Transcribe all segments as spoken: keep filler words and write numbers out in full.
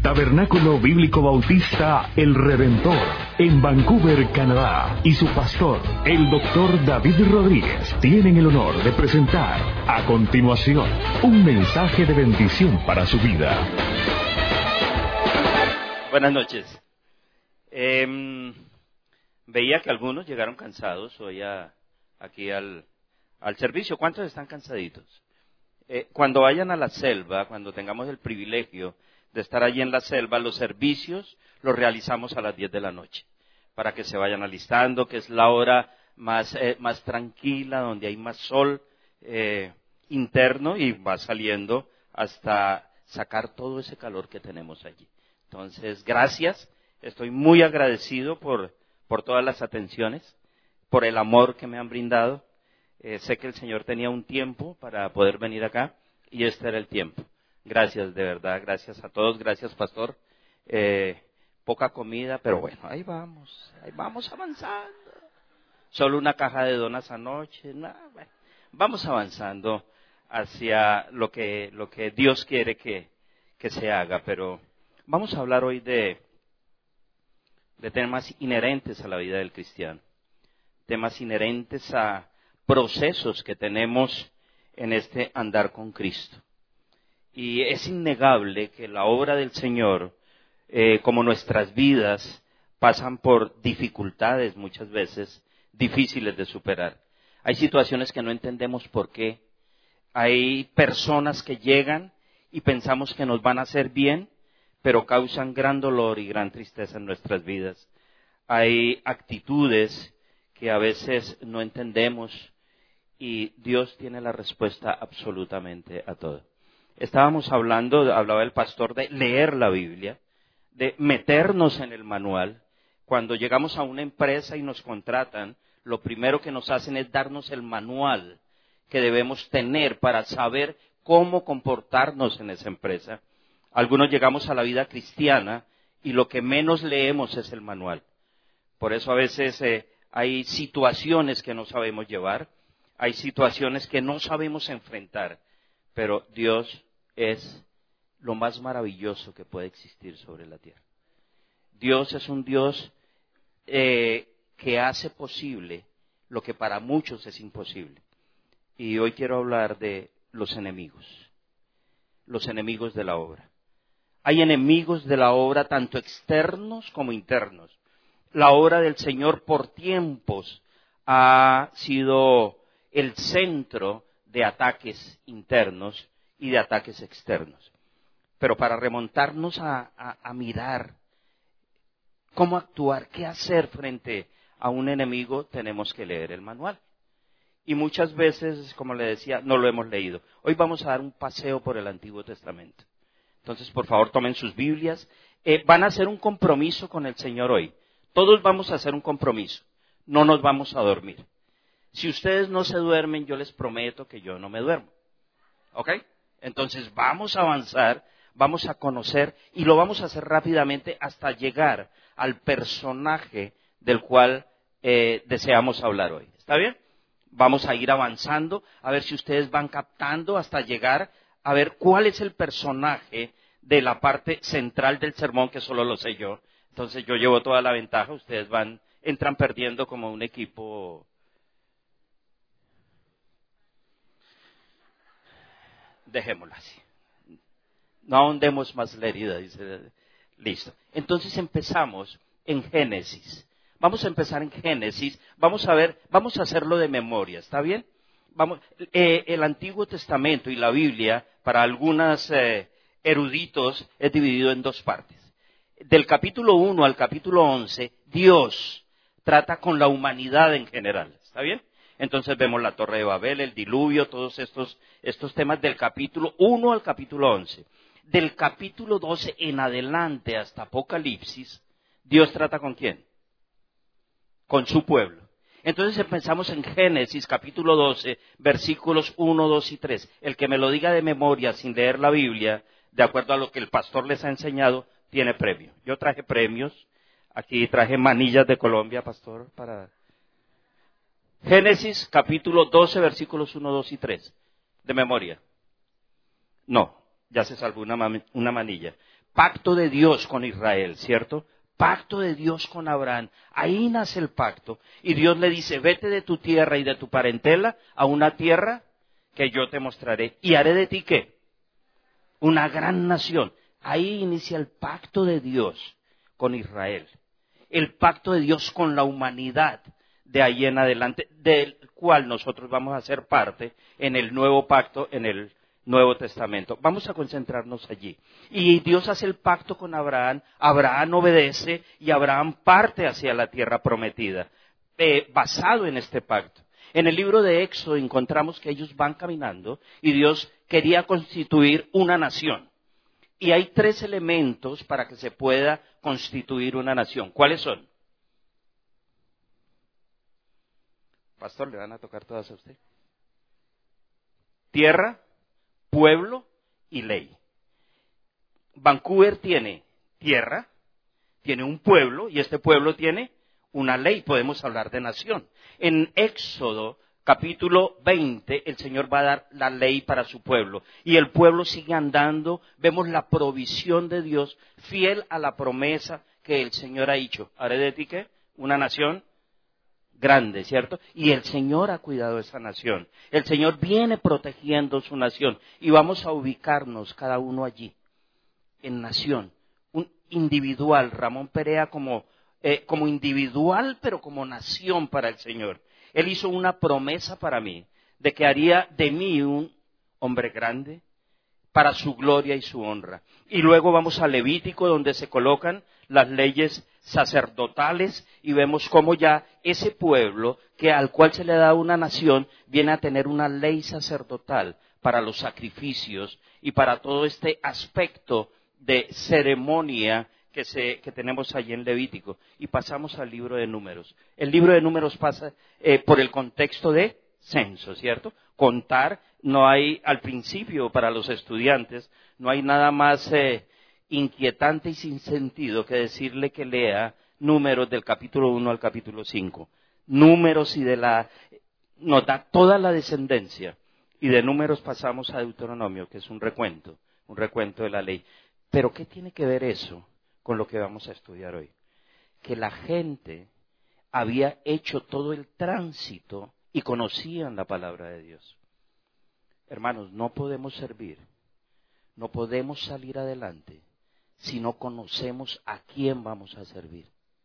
Tabernáculo Bíblico Bautista El Redentor, en Vancouver, Canadá, y su pastor, el doctor David Rodríguez, tienen el honor de presentar a continuación un mensaje de bendición para su vida. Buenas noches. Eh, veía que algunos llegaron cansados hoy a, aquí al, al servicio. ¿Cuántos están cansaditos? Eh, cuando vayan a la selva, cuando tengamos el privilegio de estar allí en la selva, los servicios los realizamos a las diez de la noche, para que se vayan alistando, que es la hora más, eh, más tranquila, donde hay más sol eh, interno y va saliendo hasta sacar todo ese calor que tenemos allí. Entonces, gracias, estoy muy agradecido por, por todas las atenciones, por el amor que me han brindado. Eh, sé que el Señor tenía un tiempo para poder venir acá y este era el tiempo. Gracias, de verdad, gracias a todos, gracias, pastor. Eh, poca comida, pero bueno, ahí vamos, ahí vamos avanzando. Solo una caja de donas anoche, no, bueno, vamos avanzando hacia lo que, lo que Dios quiere que, que se haga, pero vamos a hablar hoy de, de temas inherentes a la vida del cristiano, temas inherentes a procesos que tenemos en este andar con Cristo. Y es innegable que la obra del Señor, eh, como nuestras vidas, pasan por dificultades muchas veces difíciles de superar. Hay situaciones que no entendemos por qué. Hay personas que llegan y pensamos que nos van a hacer bien, pero causan gran dolor y gran tristeza en nuestras vidas. Hay actitudes que a veces no entendemos y Dios tiene la respuesta absolutamente a todo. Estábamos hablando, hablaba el pastor, de leer la Biblia, de meternos en el manual. Cuando llegamos a una empresa y nos contratan, lo primero que nos hacen es darnos el manual que debemos tener para saber cómo comportarnos en esa empresa. Algunos llegamos a la vida cristiana y lo que menos leemos es el manual. Por eso a veces eh, hay situaciones que no sabemos llevar, hay situaciones que no sabemos enfrentar, pero Dios es lo más maravilloso que puede existir sobre la tierra. Dios es un Dios eh, que hace posible lo que para muchos es imposible. Y hoy quiero hablar de los enemigos, los enemigos de la obra. Hay enemigos de la obra tanto externos como internos. La obra del Señor por tiempos ha sido el centro de ataques internos y de ataques externos. Pero para remontarnos a, a, a mirar cómo actuar, qué hacer frente a un enemigo, tenemos que leer el manual. Y muchas veces, como le decía, no lo hemos leído. Hoy vamos a dar un paseo por el Antiguo Testamento. Entonces, por favor, tomen sus Biblias. Eh, van a hacer un compromiso con el Señor hoy. Todos vamos a hacer un compromiso. No nos vamos a dormir. Si ustedes no se duermen, yo les prometo que yo no me duermo. ¿Ok? Entonces vamos a avanzar, vamos a conocer y lo vamos a hacer rápidamente hasta llegar al personaje del cual eh, deseamos hablar hoy. ¿Está bien? Vamos a ir avanzando, a ver si ustedes van captando hasta llegar a ver cuál es el personaje de la parte central del sermón, que solo lo sé yo. Entonces yo llevo toda la ventaja, ustedes van, entran perdiendo como un equipo. Dejémoslo así. No ahondemos más la herida, dice. Listo. Entonces empezamos en Génesis. Vamos a empezar en Génesis. Vamos a ver, vamos a hacerlo de memoria, ¿está bien? Vamos, eh, el Antiguo Testamento y la Biblia, para algunos eh, eruditos, es dividido en dos partes. Del capítulo uno al capítulo once, Dios trata con la humanidad en general, ¿está bien? Entonces vemos la Torre de Babel, el diluvio, todos estos, estos temas del capítulo uno al capítulo once. Del capítulo doce en adelante hasta Apocalipsis, Dios trata ¿con quién? Con su pueblo. Entonces empezamos en Génesis capítulo doce, versículos uno, dos y tres. El que me lo diga de memoria sin leer la Biblia, de acuerdo a lo que el pastor les ha enseñado, tiene premio. Yo traje premios. Aquí traje manillas de Colombia, pastor, para... Génesis capítulo doce, versículos uno, dos y tres. ¿De memoria? No. Ya se salvó una, una manilla. Pacto de Dios con Israel, ¿cierto? Pacto de Dios con Abraham. Ahí nace el pacto. Y Dios le dice, vete de tu tierra y de tu parentela a una tierra que yo te mostraré. ¿Y haré de ti qué? Una gran nación. Ahí inicia el pacto de Dios con Israel. El pacto de Dios con la humanidad de ahí en adelante, del cual nosotros vamos a ser parte en el nuevo pacto, en el Nuevo Testamento. Vamos a concentrarnos allí. Y Dios hace el pacto con Abraham, Abraham obedece y Abraham parte hacia la tierra prometida, eh, basado en este pacto. En el libro de Éxodo encontramos que ellos van caminando y Dios quería constituir una nación. Y hay tres elementos para que se pueda constituir una nación. ¿Cuáles son? Pastor, ¿le van a tocar todas a usted? Tierra, pueblo y ley. Vancouver tiene tierra, tiene un pueblo y este pueblo tiene una ley. Podemos hablar de nación. En Éxodo capítulo veinte, el Señor va a dar la ley para su pueblo. Y el pueblo sigue andando. Vemos la provisión de Dios, fiel a la promesa que el Señor ha hecho. ¿Haré de ti qué? Una nación grande, ¿cierto? Y el Señor ha cuidado esa nación. El Señor viene protegiendo su nación. Y vamos a ubicarnos cada uno allí, en nación. Un individual, Ramón Perea como, eh, como individual, pero como nación para el Señor. Él hizo una promesa para mí, de que haría de mí un hombre grande, para su gloria y su honra. Y luego vamos a Levítico, donde se colocan las leyes sacerdotales, y vemos cómo ya ese pueblo, que al cual se le da una nación, viene a tener una ley sacerdotal para los sacrificios y para todo este aspecto de ceremonia que, se, que tenemos allí en Levítico. Y pasamos al libro de Números. El libro de Números pasa eh, por el contexto de censo, ¿cierto? Contar, no hay, al principio para los estudiantes, no hay nada más eh, inquietante y sin sentido que decirle que lea Números del capítulo uno al capítulo cinco. Números y de la, nos da toda la descendencia. Y de Números pasamos a Deuteronomio, que es un recuento, un recuento de la ley. Pero ¿qué tiene que ver eso con lo que vamos a estudiar hoy? Que la gente había hecho todo el tránsito y conocían la palabra de Dios. Hermanos, no podemos servir, no podemos salir adelante si no conocemos a quién vamos a servir.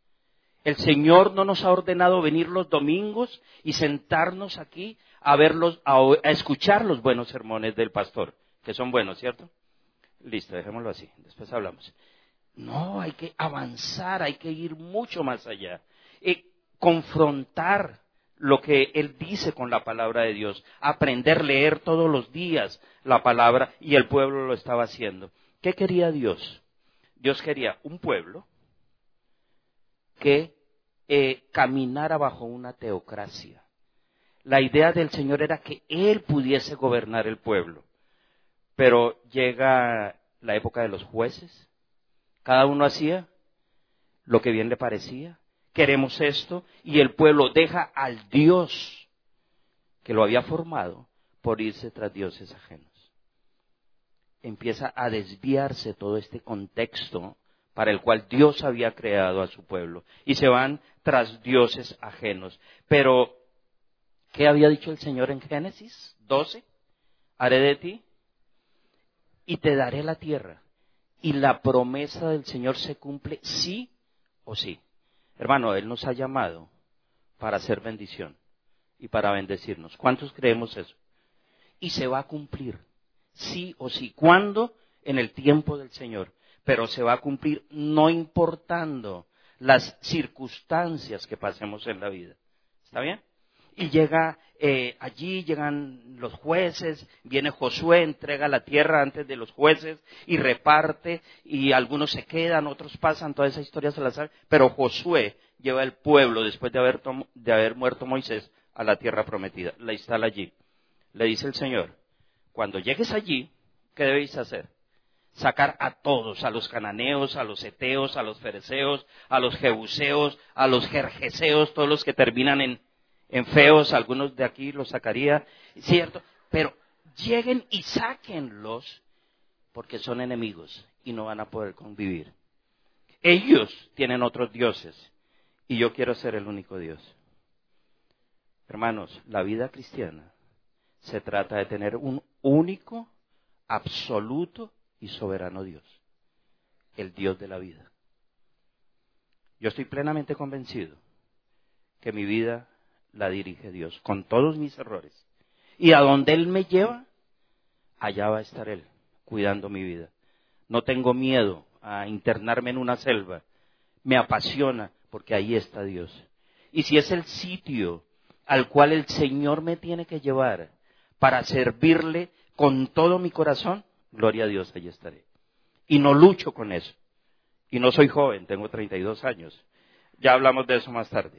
El Señor no nos ha ordenado venir los domingos y sentarnos aquí a verlos, a, a escuchar los buenos sermones del pastor, que son buenos, ¿cierto? Listo, dejémoslo así, después hablamos. No, hay que avanzar, hay que ir mucho más allá. Y confrontar lo que Él dice con la palabra de Dios, aprender a leer todos los días la palabra, y el pueblo lo estaba haciendo. ¿Qué quería Dios? Dios quería un pueblo que eh, caminara bajo una teocracia. La idea del Señor era que Él pudiese gobernar el pueblo. Pero llega la época de los jueces, cada uno hacía lo que bien le parecía. Queremos esto, y el pueblo deja al Dios que lo había formado por irse tras dioses ajenos. Empieza a desviarse todo este contexto para el cual Dios había creado a su pueblo, y se van tras dioses ajenos. Pero, ¿qué había dicho el Señor en Génesis doce? Haré de ti y te daré la tierra. Y la promesa del Señor se cumple sí o sí. Hermano, Él nos ha llamado para hacer bendición y para bendecirnos. ¿Cuántos creemos eso? Y se va a cumplir, sí o sí. ¿Cuándo? En el tiempo del Señor. Pero se va a cumplir no importando las circunstancias que pasemos en la vida. ¿Está bien? Y llega eh, allí, llegan los jueces, viene Josué, entrega la tierra antes de los jueces y reparte, y algunos se quedan, otros pasan, toda esa historia se la sabe, pero Josué lleva el pueblo, después de haber, tom- de haber muerto Moisés, a la tierra prometida, la instala allí. Le dice el Señor, cuando llegues allí, ¿qué debéis hacer? Sacar a todos, a los cananeos, a los heteos, a los fereceos, a los jebuseos, a los gergeseos, todos los que terminan en en feos, algunos de aquí los sacaría, ¿cierto? Pero lleguen y sáquenlos, porque son enemigos y no van a poder convivir. Ellos tienen otros dioses y yo quiero ser el único Dios. Hermanos, la vida cristiana se trata de tener un único, absoluto y soberano Dios, el Dios de la vida. Yo estoy plenamente convencido que mi vida la dirige Dios, con todos mis errores. Y a donde Él me lleva, allá va a estar Él, cuidando mi vida. No tengo miedo a internarme en una selva. Me apasiona porque ahí está Dios. Y si es el sitio al cual el Señor me tiene que llevar para servirle con todo mi corazón, gloria a Dios, allí estaré. Y no lucho con eso. Y no soy joven, tengo treinta y dos años. Ya hablamos de eso más tarde.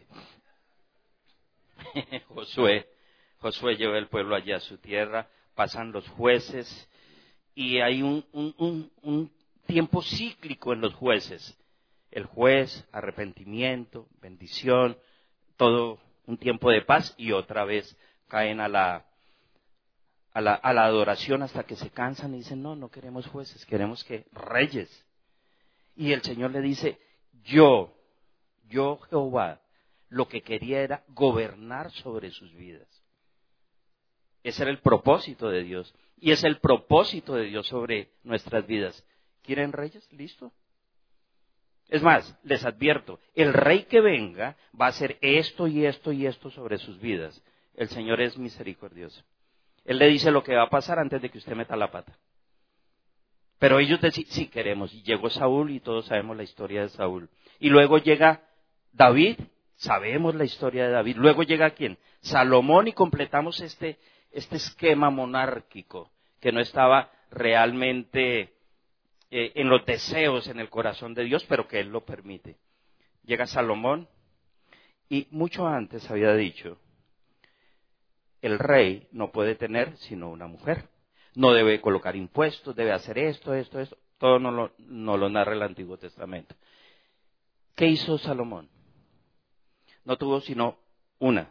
Josué, Josué lleva el pueblo allá a su tierra, pasan los jueces y hay un, un, un, un tiempo cíclico en los jueces. El juez, arrepentimiento, bendición, todo un tiempo de paz y otra vez caen a la, a la, a la adoración hasta que se cansan y dicen, no, no queremos jueces, queremos que reyes. Y el Señor le dice, yo, yo Jehová, lo que quería era gobernar sobre sus vidas. Ese era el propósito de Dios. Y es el propósito de Dios sobre nuestras vidas. ¿Quieren reyes? ¿Listo? Es más, les advierto, el rey que venga va a hacer esto y esto y esto sobre sus vidas. El Señor es misericordioso. Él le dice lo que va a pasar antes de que usted meta la pata. Pero ellos decían, sí queremos. Y llegó Saúl y todos sabemos la historia de Saúl. Y luego llega David, sabemos la historia de David. Luego llega ¿quién? Salomón y completamos este, este esquema monárquico que no estaba realmente eh, en los deseos, en el corazón de Dios, pero que Él lo permite. Llega Salomón y mucho antes había dicho, el rey no puede tener sino una mujer. No debe colocar impuestos, debe hacer esto, esto, esto. Todo no lo, no lo narra el Antiguo Testamento. ¿Qué hizo Salomón? No tuvo sino una.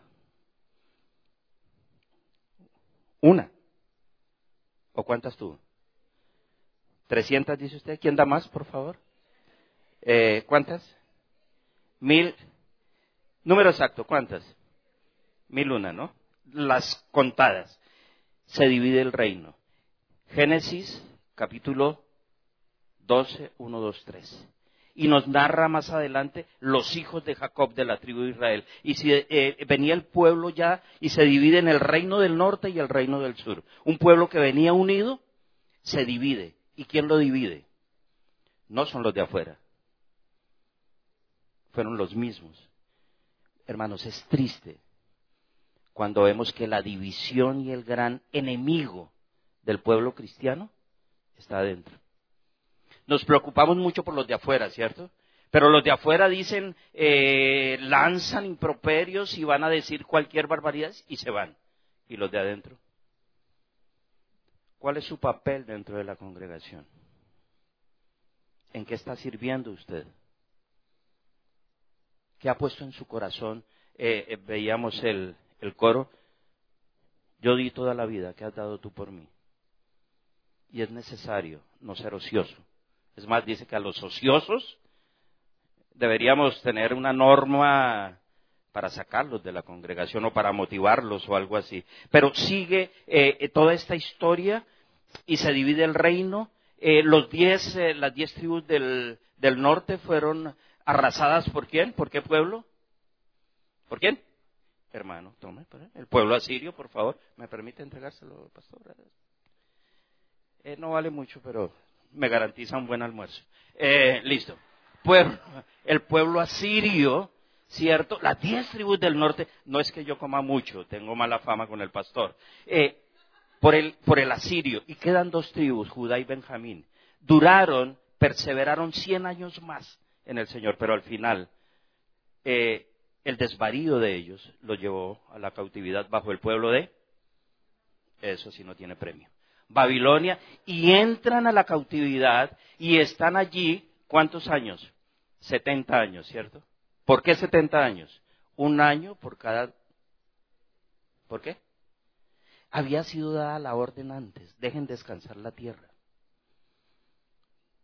Una. ¿O cuántas tuvo? ¿Trescientas dice usted? ¿Quién da más, por favor? Eh, ¿Cuántas? Mil. Número exacto, ¿cuántas? Mil una, ¿no? Las contadas. Se divide el reino. Génesis, capítulo doce, uno, dos, tres. Y nos narra más adelante los hijos de Jacob de la tribu de Israel. Y si eh, venía el pueblo ya y se divide en el reino del norte y el reino del sur. Un pueblo que venía unido se divide. ¿Y quién lo divide? No son los de afuera. Fueron los mismos. Hermanos, es triste cuando vemos que la división y el gran enemigo del pueblo cristiano está adentro. Nos preocupamos mucho por los de afuera, ¿cierto? Pero los de afuera dicen, eh, lanzan improperios y van a decir cualquier barbaridad y se van. ¿Y los de adentro? ¿Cuál es su papel dentro de la congregación? ¿En qué está sirviendo usted? ¿Qué ha puesto en su corazón? Eh, eh, veíamos el, el coro. Yo di toda la vida que has dado tú por mí. Y es necesario no ser ocioso. Es más, dice que a los ociosos deberíamos tener una norma para sacarlos de la congregación o para motivarlos o algo así. Pero sigue eh, toda esta historia y se divide el reino. Eh, los diez, eh, las diez tribus del, del norte fueron arrasadas ¿por quién? ¿Por qué pueblo? ¿Por quién? Hermano, tome, el pueblo asirio, por favor. ¿Me permite entregárselo, pastor? Eh, no vale mucho, pero me garantiza un buen almuerzo. Eh, listo. Pueblo, el pueblo asirio, ¿cierto? Las diez tribus del norte, no es que yo coma mucho, tengo mala fama con el pastor. Eh, por el, por el asirio, y quedan dos tribus, Judá y Benjamín. Duraron, perseveraron cien años más en el Señor, pero al final, eh, el desvarío de ellos los llevó a la cautividad bajo el pueblo de, eso sí no tiene premio, Babilonia, y entran a la cautividad y están allí, ¿cuántos años? setenta años, ¿cierto? ¿Por qué setenta años? Un año por cada... ¿Por qué? Había sido dada la orden antes, dejen descansar la tierra.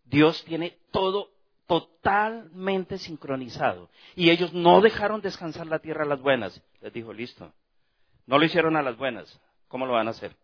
Dios tiene todo totalmente sincronizado. Y ellos no dejaron descansar la tierra a las buenas. Les dijo, listo. No lo hicieron a las buenas. ¿Cómo lo van a hacer?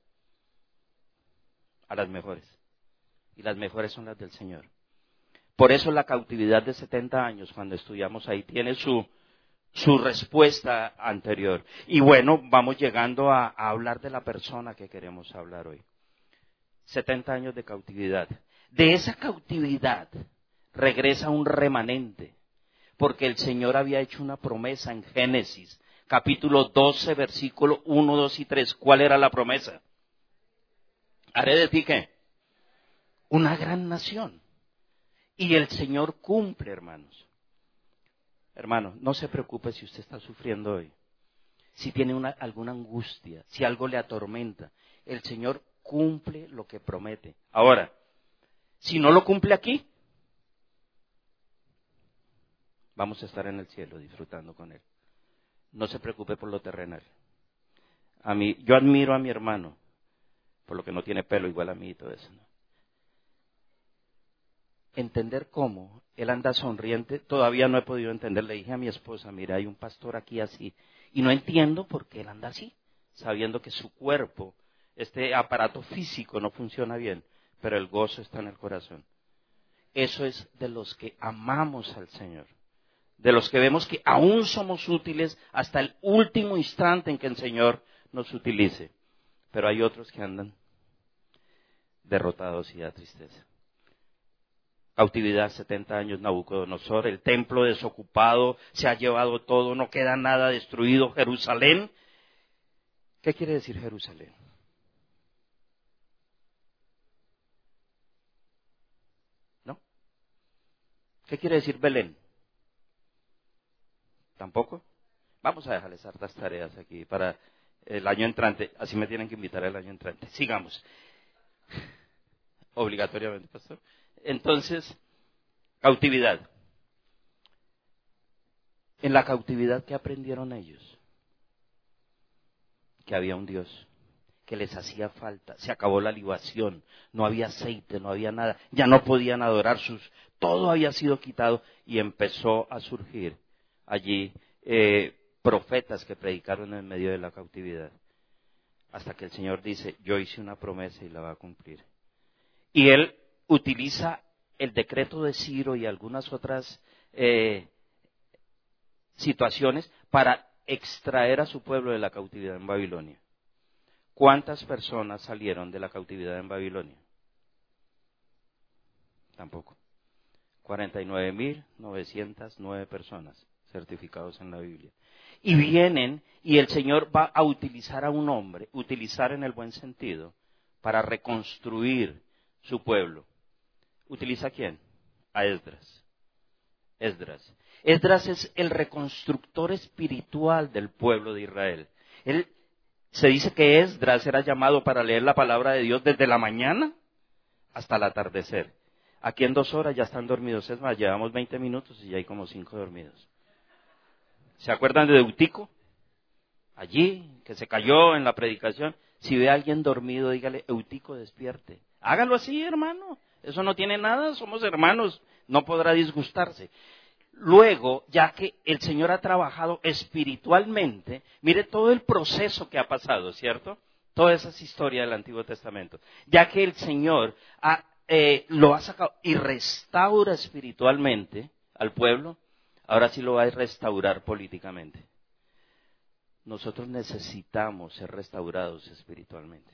A las mejores. Y las mejores son las del Señor. Por eso la cautividad de setenta años, cuando estudiamos ahí, tiene su, su respuesta anterior. Y bueno, vamos llegando a, a hablar de la persona que queremos hablar hoy. setenta años de cautividad. De esa cautividad regresa un remanente, porque el Señor había hecho una promesa en Génesis, capítulo doce, versículo uno, dos y tres. ¿Cuál era la promesa? Haré de ti, ¿qué? Una gran nación. Y el Señor cumple, hermanos. Hermano, no se preocupe si usted está sufriendo hoy, si tiene una, alguna angustia, si algo le atormenta. El Señor cumple lo que promete. Ahora, si no lo cumple aquí, vamos a estar en el cielo disfrutando con Él. No se preocupe por lo terrenal. A mí, yo admiro a mi hermano, por lo que no tiene pelo igual a mí y todo eso, ¿no? Entender cómo él anda sonriente, todavía no he podido entender. Le dije a mi esposa, mira, hay un pastor aquí así, y no entiendo por qué él anda así, sabiendo que su cuerpo, este aparato físico no funciona bien, pero el gozo está en el corazón. Eso es de los que amamos al Señor, de los que vemos que aún somos útiles hasta el último instante en que el Señor nos utilice. Pero hay otros que andan derrotados y da tristeza. Cautividad, setenta años, Nabucodonosor, el templo desocupado, se ha llevado todo, no queda nada destruido. Jerusalén, ¿qué quiere decir Jerusalén? ¿No? ¿Qué quiere decir Belén? ¿Tampoco? Vamos a dejarles hartas tareas aquí para el año entrante, así me tienen que invitar el año entrante. Sigamos. Obligatoriamente, pastor. Entonces, cautividad. En la cautividad, ¿qué aprendieron ellos? Que había un Dios, que les hacía falta. Se acabó la libación, no había aceite, no había nada. Ya no podían adorar sus... Todo había sido quitado y empezó a surgir allí eh, profetas que predicaron en medio de la cautividad. Hasta que el Señor dice, yo hice una promesa y la va a cumplir. Y Él utiliza el decreto de Ciro y algunas otras eh, situaciones para extraer a su pueblo de la cautividad en Babilonia. ¿Cuántas personas salieron de la cautividad en Babilonia? Tampoco. cuarenta y nueve mil novecientas nueve personas certificados en la Biblia. Y vienen y el Señor va a utilizar a un hombre, utilizar en el buen sentido, para reconstruir su pueblo. ¿Utiliza a quién? A Esdras. Esdras. Esdras es el reconstructor espiritual del pueblo de Israel. Él, se dice que Esdras era llamado para leer la palabra de Dios desde la mañana hasta el atardecer. Aquí en dos horas ya están dormidos. Es más, llevamos veinte minutos y ya hay como cinco dormidos. ¿Se acuerdan de Eutico? Allí, que se cayó en la predicación. Si ve a alguien dormido, dígale, Eutico, despierte. Hágalo así, hermano. Eso no tiene nada, somos hermanos, no podrá disgustarse. Luego, ya que el Señor ha trabajado espiritualmente, mire todo el proceso que ha pasado, ¿cierto? Toda esa es historia del Antiguo Testamento. Ya que el Señor ha, eh, lo ha sacado y restaura espiritualmente al pueblo, ahora sí lo va a restaurar políticamente. Nosotros necesitamos ser restaurados espiritualmente.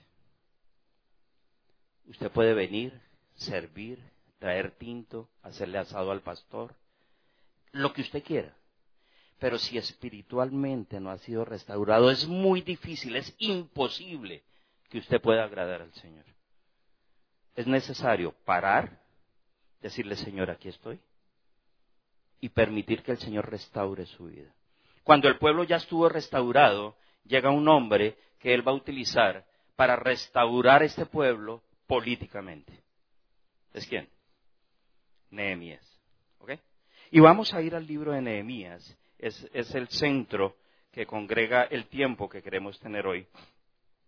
Usted puede venir, servir, traer tinto, hacerle asado al pastor, lo que usted quiera. Pero si espiritualmente no ha sido restaurado, es muy difícil, es imposible que usted pueda agradar al Señor. Es necesario parar, decirle, Señor, aquí estoy, y permitir que el Señor restaure su vida. Cuando el pueblo ya estuvo restaurado, llega un hombre que Él va a utilizar para restaurar este pueblo políticamente. ¿Es quién? Nehemías. ¿Ok? Y vamos a ir al libro de Nehemías. Es, es el centro que congrega el tiempo que queremos tener hoy.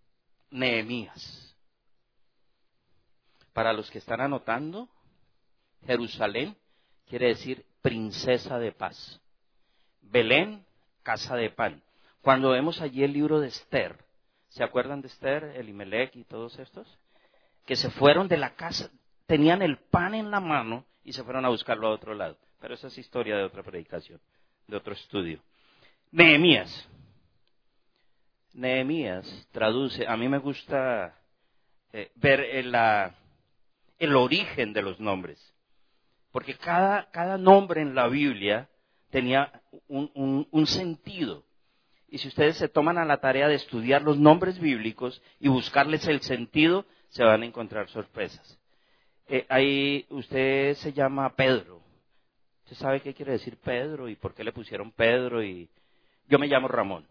Nehemías. Para los que están anotando, Jerusalén quiere decir princesa de paz. Belén, casa de pan. Cuando vemos allí el libro de Esther, ¿se acuerdan de Esther, Elimelech y todos estos? Que se fueron de la casa, tenían el pan en la mano y se fueron a buscarlo a otro lado. Pero esa es historia de otra predicación, de otro estudio. Nehemías. Nehemías traduce, a mí me gusta eh, ver el, la, el origen de los nombres. Porque cada, cada nombre en la Biblia tenía un, un, un sentido. Y si ustedes se toman a la tarea de estudiar los nombres bíblicos y buscarles el sentido, se van a encontrar sorpresas. Eh, ahí usted se llama Pedro. ¿Usted sabe qué quiere decir Pedro y por qué le pusieron Pedro? Y yo me llamo Ramón.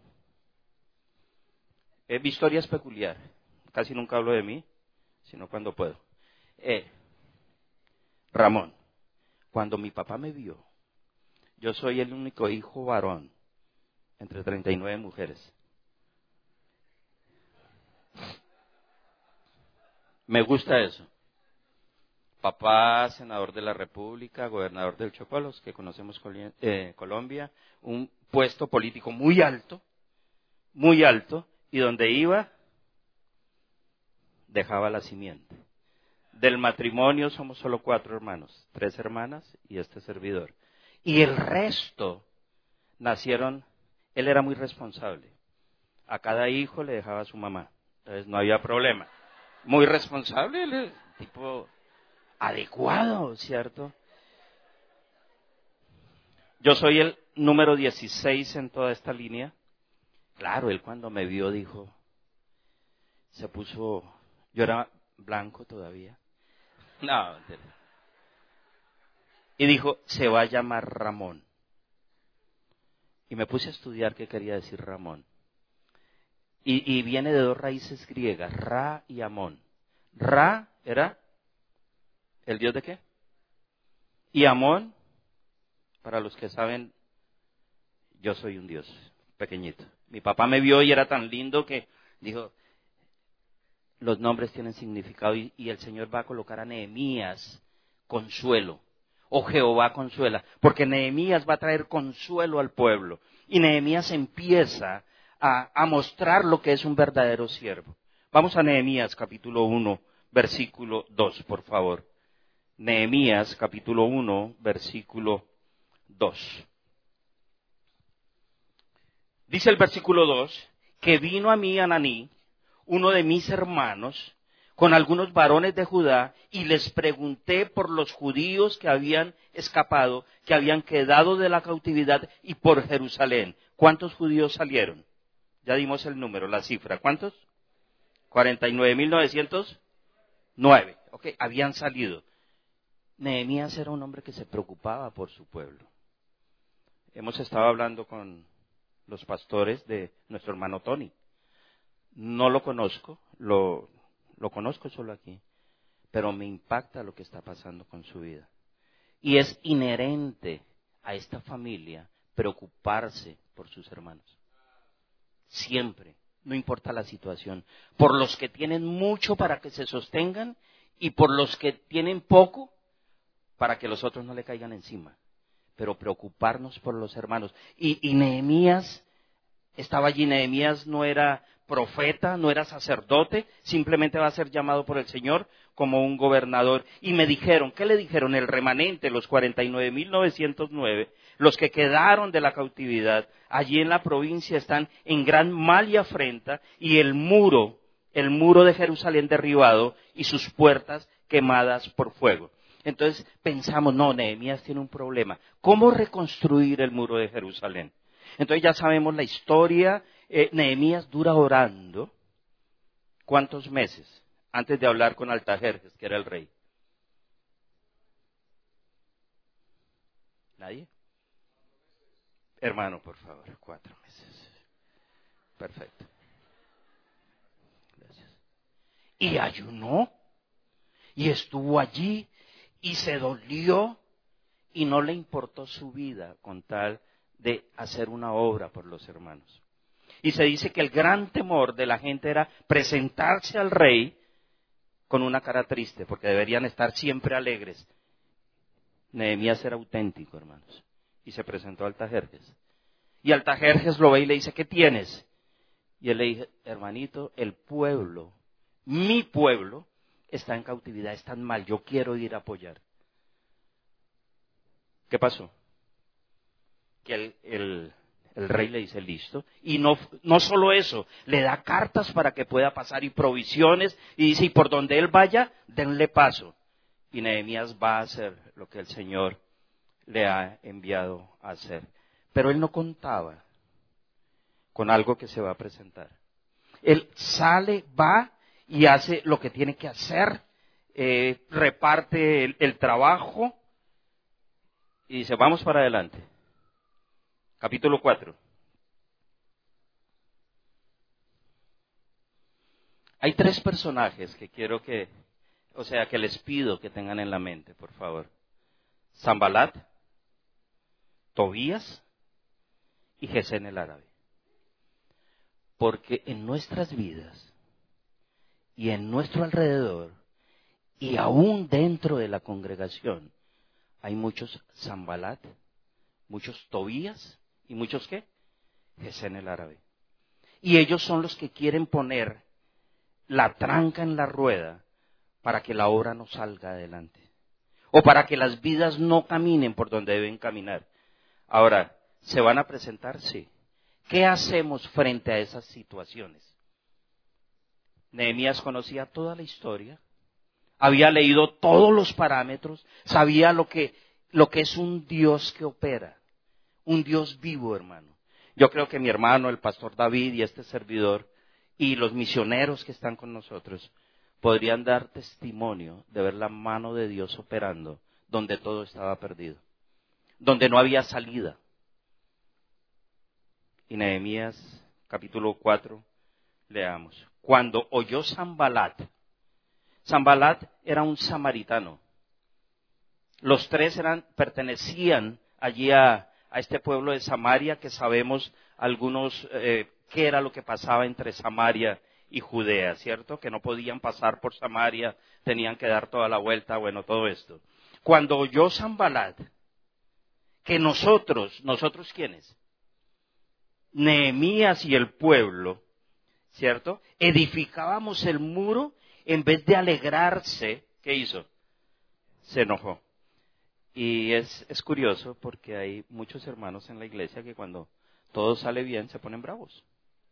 Eh, mi historia es peculiar. Casi nunca hablo de mí, sino cuando puedo. Eh, Ramón. Cuando mi papá me vio, yo soy el único hijo varón entre treinta y nueve mujeres. Me gusta eso. Papá, senador de la República, gobernador del Chocó, los que conocemos eh, Colombia, un puesto político muy alto, muy alto, y donde iba, dejaba la simiente. Del matrimonio somos solo cuatro hermanos, tres hermanas y este servidor. Y el resto nacieron, él era muy responsable. A cada hijo le dejaba a su mamá, entonces no había problema. Muy responsable, él, tipo adecuado, ¿cierto? Yo soy el número dieciséis en toda esta línea. Claro, él cuando me vio dijo, se puso, yo era blanco todavía. No, y dijo, se va a llamar Ramón. Y me puse a estudiar qué quería decir Ramón. Y, y viene de dos raíces griegas, Ra y Amón. Ra era el dios de qué? Y Amón, para los que saben, yo soy un dios pequeñito. Mi papá me vio y era tan lindo que dijo, los nombres tienen significado y, y el Señor va a colocar a Nehemías consuelo, o Jehová consuela, porque Nehemías va a traer consuelo al pueblo. Y Nehemías empieza a, a mostrar lo que es un verdadero siervo. Vamos a Nehemías capítulo uno, versículo dos, por favor. Nehemías capítulo uno, versículo dos. Dice el versículo dos, que vino a mí Ananí, uno de mis hermanos, con algunos varones de Judá, y les pregunté por los judíos que habían escapado, que habían quedado de la cautividad, y por Jerusalén. ¿Cuántos judíos salieron? Ya dimos el número, la cifra. ¿Cuántos? cuarenta y nueve mil novecientos nueve. Ok, habían salido. Nehemías era un hombre que se preocupaba por su pueblo. Hemos estado hablando con los pastores de nuestro hermano Tony. No lo conozco, lo, lo conozco solo aquí, pero me impacta lo que está pasando con su vida. Y es inherente a esta familia preocuparse por sus hermanos. Siempre, no importa la situación. Por los que tienen mucho para que se sostengan y por los que tienen poco para que los otros no le caigan encima. Pero preocuparnos por los hermanos. Y, y Nehemías estaba allí. Nehemías no era profeta, no era sacerdote, simplemente va a ser llamado por el Señor como un gobernador. Y me dijeron, ¿qué le dijeron? El remanente, los cuarenta y nueve mil novecientos nueve, los que quedaron de la cautividad, allí en la provincia están en gran mal y afrenta, y el muro, el muro de Jerusalén derribado y sus puertas quemadas por fuego. Entonces pensamos, no, Nehemías tiene un problema. ¿Cómo reconstruir el muro de Jerusalén? Entonces ya sabemos la historia. Eh, Nehemías dura orando, ¿cuántos meses? Antes de hablar con Altajerjes, que era el rey. ¿Nadie? Hermano, por favor, cuatro meses. Perfecto. Gracias. Y ayunó, y estuvo allí, y se dolió, y no le importó su vida con tal de hacer una obra por los hermanos. Y se dice que el gran temor de la gente era presentarse al rey con una cara triste, porque deberían estar siempre alegres. Nehemías era auténtico, hermanos, y se presentó a Artajerjes. Y Artajerjes lo ve y le dice, ¿qué tienes? Y él le dice, hermanito, el pueblo, mi pueblo, está en cautividad, están mal, yo quiero ir a apoyar. ¿Qué pasó? Que el, el, el rey le dice, listo, y no, no solo eso, le da cartas para que pueda pasar y provisiones, y dice, y por donde él vaya, denle paso. Y Nehemías va a hacer lo que el Señor le ha enviado a hacer. Pero él no contaba con algo que se va a presentar. Él sale, va y hace lo que tiene que hacer, eh, reparte el, el trabajo y dice, vamos para adelante. Capítulo cuatro. Hay tres personajes que quiero que, o sea, que les pido que tengan en la mente, por favor. Sanbalat, Tobías y Gesén el árabe. Porque en nuestras vidas y en nuestro alrededor y aún dentro de la congregación hay muchos Sanbalat, muchos Tobías y muchos ¿qué? Gesén el árabe. Y ellos son los que quieren poner la tranca en la rueda para que la obra no salga adelante. O para que las vidas no caminen por donde deben caminar. Ahora, ¿se van a presentar? Sí. ¿Qué hacemos frente a esas situaciones? Nehemías conocía toda la historia, había leído todos los parámetros, sabía lo que, lo que es un Dios que opera, un Dios vivo, hermano. Yo creo que mi hermano, el pastor David y este servidor, y los misioneros que están con nosotros, podrían dar testimonio de ver la mano de Dios operando donde todo estaba perdido, donde no había salida. Y Nehemías, capítulo cuatro, leamos. Cuando oyó Sanbalat, Sanbalat era un samaritano. Los tres eran, pertenecían allí a, a este pueblo de Samaria, que sabemos algunos eh, qué era lo que pasaba entre Samaria y Judea, ¿cierto? Que no podían pasar por Samaria, tenían que dar toda la vuelta, bueno, todo esto. Cuando oyó Sanbalat, que nosotros, ¿nosotros quiénes? Nehemías y el pueblo, ¿cierto? Edificábamos el muro, en vez de alegrarse, ¿qué hizo? Se enojó. Y es, es curioso porque hay muchos hermanos en la iglesia que cuando todo sale bien se ponen bravos.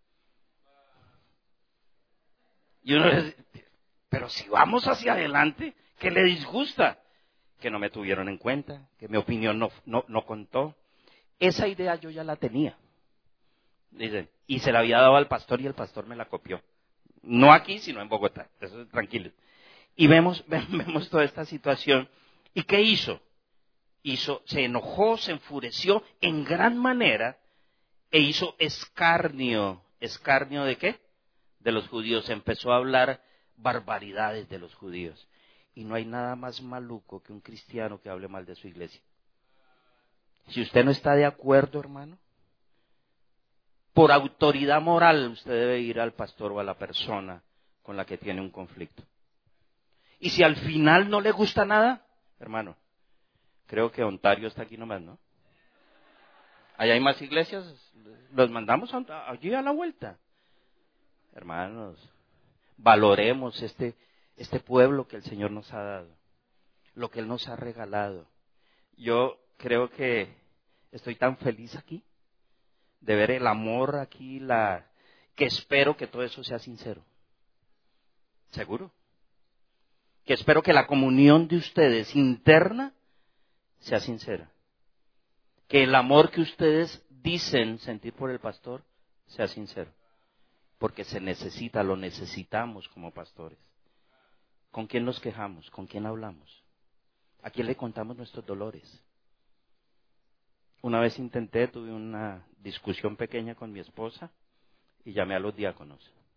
Y uno dice, pero si vamos hacia adelante, ¿qué le disgusta? Que no me tuvieron en cuenta, que mi opinión no, no, no contó. Esa idea yo ya la tenía. Dicen, y se la había dado al pastor y el pastor me la copió. No aquí, sino en Bogotá. Eso es tranquilo. Y vemos, vemos toda esta situación. ¿Y qué hizo? Hizo, se enojó, se enfureció en gran manera e hizo escarnio. ¿Escarnio de qué? De los judíos. Empezó a hablar barbaridades de los judíos. Y no hay nada más maluco que un cristiano que hable mal de su iglesia. Si usted no está de acuerdo, hermano, por autoridad moral usted debe ir al pastor o a la persona con la que tiene un conflicto. Y si al final no le gusta nada, hermano, creo que Ontario está aquí nomás, ¿no? Allá hay más iglesias, los mandamos a, allí a la vuelta. Hermanos, valoremos este, este pueblo que el Señor nos ha dado, lo que Él nos ha regalado. Yo creo que estoy tan feliz aquí, de ver el amor aquí, la que espero que todo eso sea sincero. ¿Seguro? Que espero que la comunión de ustedes interna sea sincera. Que el amor que ustedes dicen sentir por el pastor sea sincero. Porque se necesita, lo necesitamos como pastores. ¿Con quién nos quejamos? ¿Con quién hablamos? ¿A quién le contamos nuestros dolores? Una vez intenté, tuve una discusión pequeña con mi esposa y llamé a los diáconos.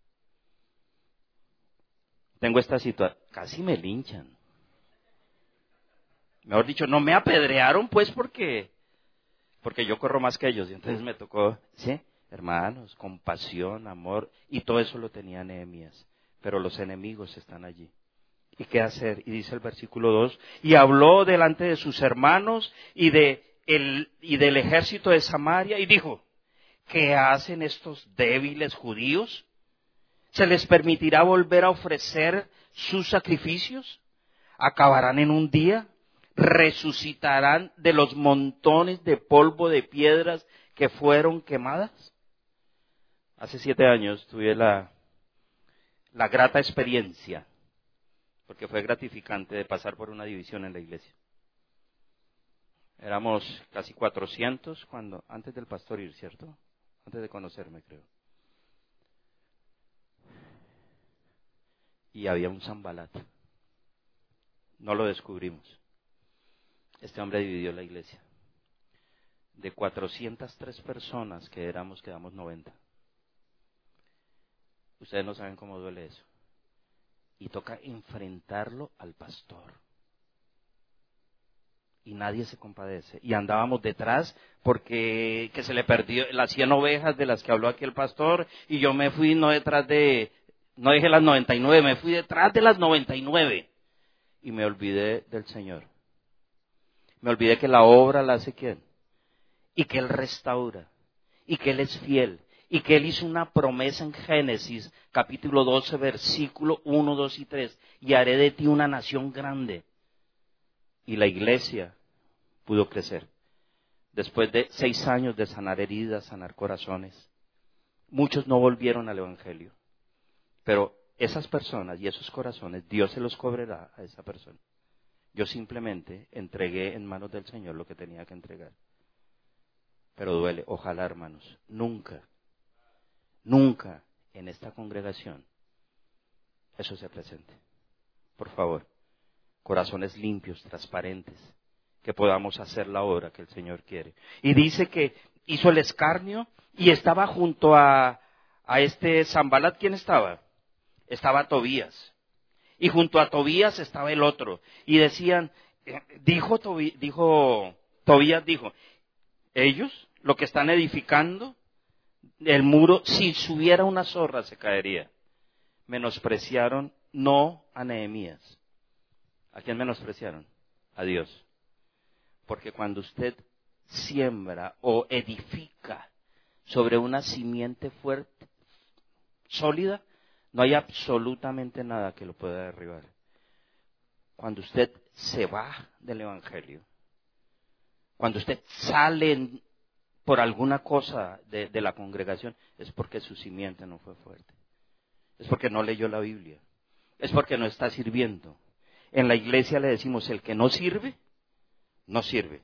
Tengo esta situación, casi me linchan. Mejor dicho, no me apedrearon pues porque, porque yo corro más que ellos. Y entonces me tocó, ¿sí? Hermanos, compasión, amor, y todo eso lo tenía Nehemías. Pero los enemigos están allí. ¿Y qué hacer? Y dice el versículo dos, y habló delante de sus hermanos y, de el, y del ejército de Samaria y dijo, ¿qué hacen estos débiles judíos? ¿Se les permitirá volver a ofrecer sus sacrificios? ¿Acabarán en un día? ¿Resucitarán de los montones de polvo de piedras que fueron quemadas? Hace siete años tuve la, la grata experiencia, porque fue gratificante, de pasar por una división en la iglesia. Éramos casi cuatrocientos cuando, antes del pastor ir, ¿cierto? Antes de conocerme, creo. Y había un Sanbalat. No lo descubrimos. Este hombre dividió la iglesia. De cuatrocientas tres personas que éramos, quedamos noventa. Ustedes no saben cómo duele eso. Y toca enfrentarlo al pastor. Y nadie se compadece. Y andábamos detrás porque que se le perdió las cien ovejas de las que habló aquí el pastor. Y yo me fui no detrás de, no dije las noventa y nueve, me fui detrás de las noventa y nueve. Y me olvidé del Señor. Me olvidé que la obra la hace ¿quién? Y que Él restaura. Y que Él es fiel. Y que Él hizo una promesa en Génesis, capítulo doce, versículo uno, dos y tres. Y haré de ti una nación grande. Y la iglesia pudo crecer. Después de seis años de sanar heridas, sanar corazones. Muchos no volvieron al Evangelio. Pero esas personas y esos corazones, Dios se los cobrará a esa persona. Yo simplemente entregué en manos del Señor lo que tenía que entregar. Pero duele. Ojalá, hermanos, nunca, nunca en esta congregación eso se presente. Por favor, corazones limpios, transparentes, que podamos hacer la obra que el Señor quiere. Y dice que hizo el escarnio y estaba junto a, a este Sanbalat. ¿Quién estaba? Estaba Tobías. Y junto a Tobías estaba el otro. Y decían, dijo, Tobí, dijo Tobías, dijo, ellos, lo que están edificando, el muro, si subiera una zorra se caería. Menospreciaron no a Nehemías. ¿A quién menospreciaron? A Dios. Porque cuando usted siembra o edifica sobre una simiente fuerte, sólida, no hay absolutamente nada que lo pueda derribar. Cuando usted se va del Evangelio, cuando usted sale por alguna cosa de, de la congregación, es porque su simiente no fue fuerte. Es porque no leyó la Biblia. Es porque no está sirviendo. En la iglesia le decimos, el que no sirve, no sirve.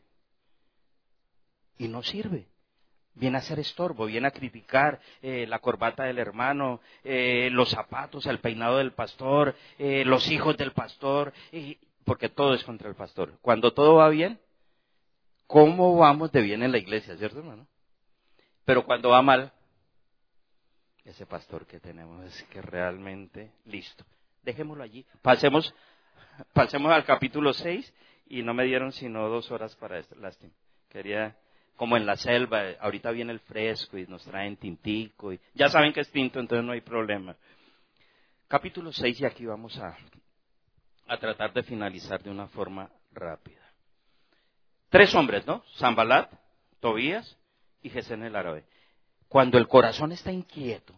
Y no sirve. Viene a ser estorbo, viene a criticar eh, la corbata del hermano, eh, los zapatos, el peinado del pastor, eh, los hijos del pastor, eh, porque todo es contra el pastor. Cuando todo va bien, ¿cómo vamos de bien en la iglesia, cierto, hermano? Pero cuando va mal, ese pastor que tenemos es que realmente listo. Dejémoslo allí. Pasemos, pasemos al capítulo seis y no me dieron sino dos horas para esto. Lástima. Quería, como en la selva, ahorita viene el fresco y nos traen tintico. Y ya saben que es tinto, entonces no hay problema. Capítulo seis y aquí vamos a, a tratar de finalizar de una forma rápida. Tres hombres, ¿no? Sanbalat, Tobías y Gesén el árabe. Cuando el corazón está inquieto,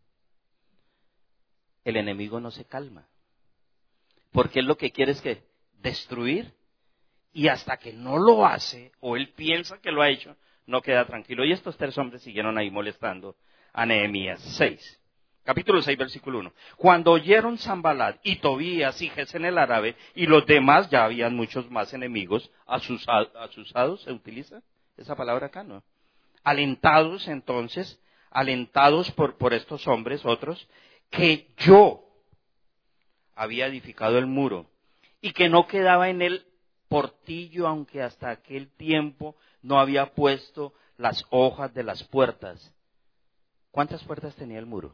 el enemigo no se calma. Porque él lo que quiere es que destruir, y hasta que no lo hace, o él piensa que lo ha hecho, no queda tranquilo. Y estos tres hombres siguieron ahí molestando a Nehemías. seis. Capítulo seis, versículo uno. Cuando oyeron Sanbalat y Tobías y Gesén el árabe y los demás, ya habían muchos más enemigos, asusados, asusados, ¿se utiliza esa palabra acá? No. Alentados entonces, alentados por, por estos hombres, otros, que yo había edificado el muro y que no quedaba en él portillo, aunque hasta aquel tiempo no había puesto las hojas de las puertas. ¿Cuántas puertas tenía el muro?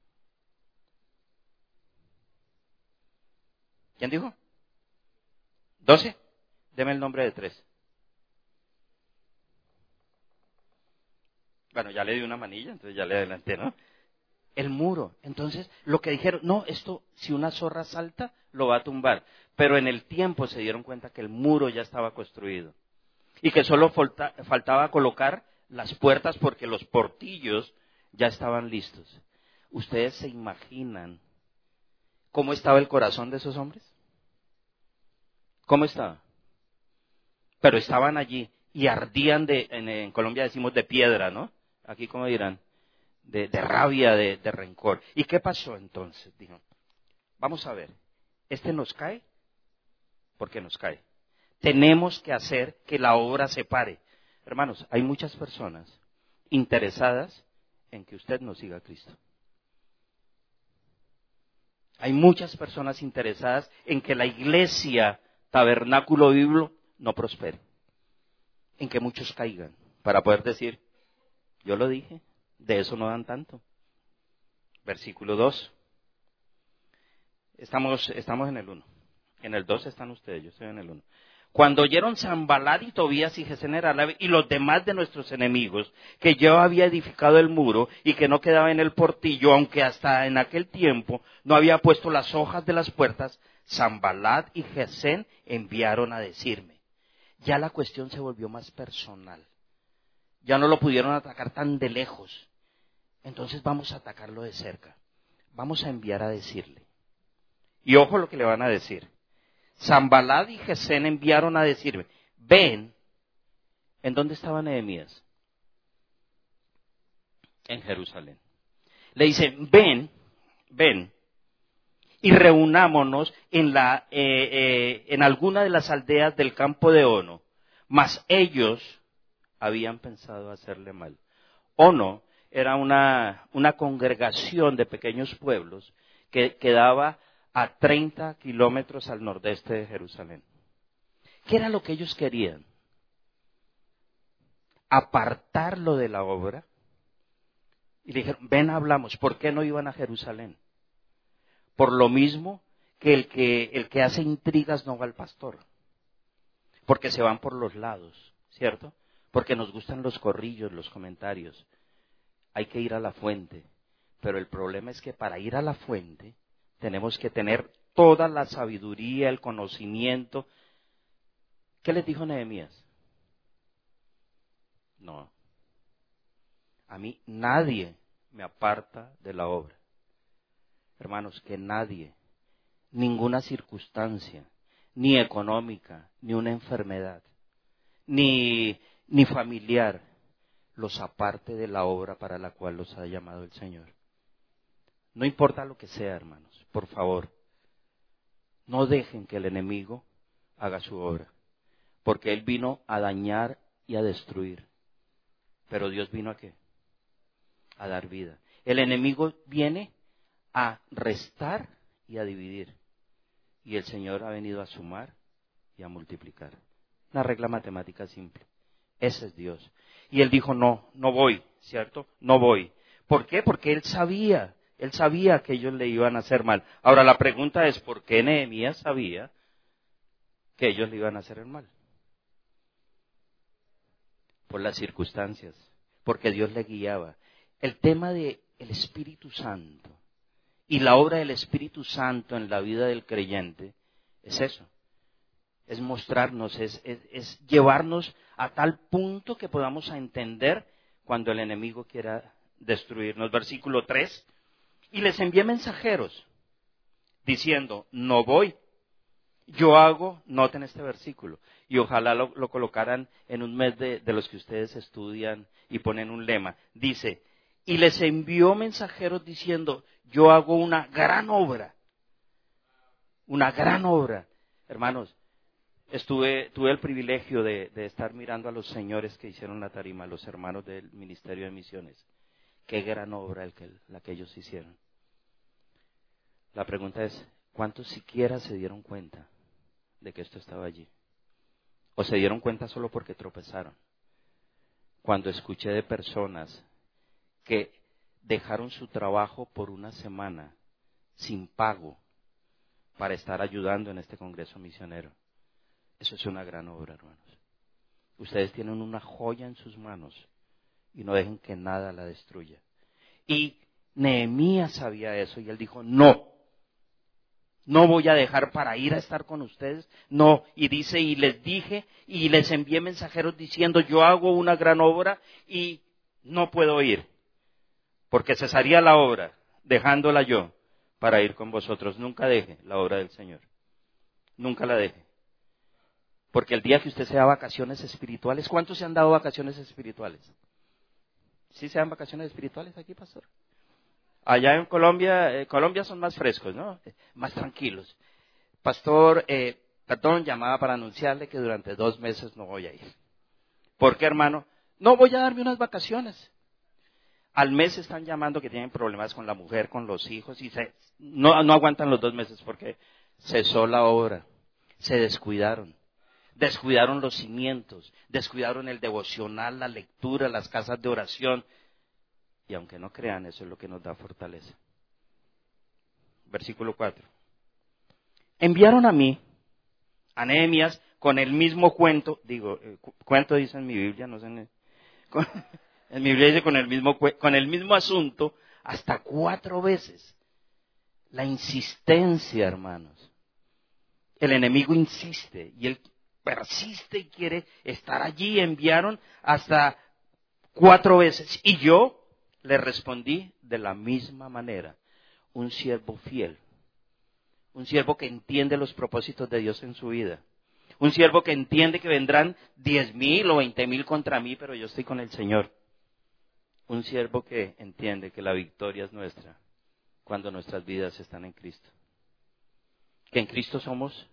¿Quién dijo? ¿Doce? Deme el nombre de tres. Bueno, ya le di una manilla, entonces ya le adelanté, ¿no? el muro. Entonces, lo que dijeron, no, esto, si una zorra salta, lo va a tumbar. Pero en el tiempo se dieron cuenta que el muro ya estaba construido. Y que solo falta, faltaba colocar las puertas porque los portillos ya estaban listos. ¿Ustedes se imaginan cómo estaba el corazón de esos hombres? ¿Cómo estaba? Pero estaban allí y ardían de, en, en Colombia decimos de piedra, ¿no? Aquí, ¿cómo dirán? De, de rabia, de, de rencor. ¿Y qué pasó entonces? Dijo, vamos a ver, este nos cae, ¿por qué nos cae? Tenemos que hacer que la obra se pare. Hermanos, hay muchas personas interesadas en que usted no siga a Cristo. Hay muchas personas interesadas en que la iglesia Tabernáculo Bíblico no prospere. En que muchos caigan, para poder decir, yo lo dije, de eso no dan tanto. Versículo dos. Estamos, estamos en el uno. En el dos están ustedes, yo estoy en el uno. Cuando oyeron Sanbalat y Tobías y Gesén el árabe y los demás de nuestros enemigos, que yo había edificado el muro y que no quedaba en el portillo, aunque hasta en aquel tiempo no había puesto las hojas de las puertas, Sanbalat y Gesén enviaron a decirme. Ya la cuestión se volvió más personal. Ya no lo pudieron atacar tan de lejos. Entonces vamos a atacarlo de cerca. Vamos a enviar a decirle. Y ojo lo que le van a decir. Sanbalat y Gesén enviaron a decirme, ven, ¿en dónde estaba Nehemías? En Jerusalén. Le dicen, ven, ven, y reunámonos en, la, eh, eh, en alguna de las aldeas del campo de Ono. Mas ellos habían pensado hacerle mal. Ono era una, una congregación de pequeños pueblos que quedaba a treinta kilómetros al nordeste de Jerusalén. ¿Qué era lo que ellos querían? Apartarlo de la obra. Y le dijeron, ven, hablamos. ¿Por qué no iban a Jerusalén? Por lo mismo que el que, el que hace intrigas no va al pastor. Porque se van por los lados, ¿cierto? Porque nos gustan los corrillos, los comentarios. Hay que ir a la fuente. Pero el problema es que para ir a la fuente tenemos que tener toda la sabiduría, el conocimiento. ¿Qué les dijo Nehemías? No. A mí nadie me aparta de la obra. Hermanos, que nadie, ninguna circunstancia, ni económica, ni una enfermedad, ni, ni familiar, los aparte de la obra para la cual los ha llamado el Señor. No importa lo que sea, hermanos, por favor, no dejen que el enemigo haga su obra, porque él vino a dañar y a destruir, pero Dios vino a ¿qué? A dar vida. El enemigo viene a restar y a dividir, y el Señor ha venido a sumar y a multiplicar. Una regla matemática simple. Ese es Dios. Y él dijo, no, no voy, ¿cierto? No voy. ¿Por qué? Porque él sabía, él sabía que ellos le iban a hacer mal. Ahora la pregunta es, ¿por qué Nehemías sabía que ellos le iban a hacer el mal? Por las circunstancias, porque Dios le guiaba. El tema del Espíritu Santo y la obra del Espíritu Santo en la vida del creyente es eso. Es mostrarnos, es, es, es llevarnos a tal punto que podamos entender cuando el enemigo quiera destruirnos. Versículo tres. Y les envié mensajeros diciendo, no voy. Yo hago, noten este versículo, y ojalá lo, lo colocaran en un mes de, de los que ustedes estudian y ponen un lema. Dice, y les envió mensajeros diciendo, yo hago una gran obra. Una gran obra. Hermanos, Estuve, tuve el privilegio de, de estar mirando a los señores que hicieron la tarima, los hermanos del Ministerio de Misiones. Qué gran obra el que, la que ellos hicieron. La pregunta es, ¿cuántos siquiera se dieron cuenta de que esto estaba allí? ¿O se dieron cuenta solo porque tropezaron? Cuando escuché de personas que dejaron su trabajo por una semana sin pago para estar ayudando en este congreso misionero. Eso es una gran obra, hermanos. Ustedes tienen una joya en sus manos y no dejen que nada la destruya. Y Nehemías sabía eso y él dijo, no, no voy a dejar para ir a estar con ustedes, no. Y dice, y les dije y les envié mensajeros diciendo, yo hago una gran obra y no puedo ir, porque cesaría la obra, dejándola yo para ir con vosotros. Nunca deje la obra del Señor, nunca la deje. Porque el día que usted se da vacaciones espirituales, ¿cuántos se han dado vacaciones espirituales? ¿Sí se dan vacaciones espirituales aquí, pastor? Allá en Colombia, eh, Colombia son más frescos, ¿no? Eh, más tranquilos. Pastor, eh, perdón, llamaba para anunciarle que durante dos meses no voy a ir. ¿Por qué, hermano? No, voy a darme unas vacaciones. Al mes están llamando que tienen problemas con la mujer, con los hijos, y se, no, no aguantan los dos meses porque cesó la obra, se descuidaron. Descuidaron los cimientos, descuidaron el devocional, la lectura, las casas de oración. Y aunque no crean, eso es lo que nos da fortaleza. Versículo cuatro. Enviaron a mí, a Nehemías, con el mismo cuento, digo, eh, cu- cuento dice en mi Biblia, no sé, en, con, en mi Biblia dice con el mismo con el mismo asunto, hasta cuatro veces. La insistencia, hermanos. El enemigo insiste y él persiste y quiere estar allí. Enviaron hasta cuatro veces. Y yo le respondí de la misma manera. Un siervo fiel. Un siervo que entiende los propósitos de Dios en su vida. Un siervo que entiende que vendrán diez mil o veinte mil contra mí, pero yo estoy con el Señor. Un siervo que entiende que la victoria es nuestra cuando nuestras vidas están en Cristo. Que en Cristo somos,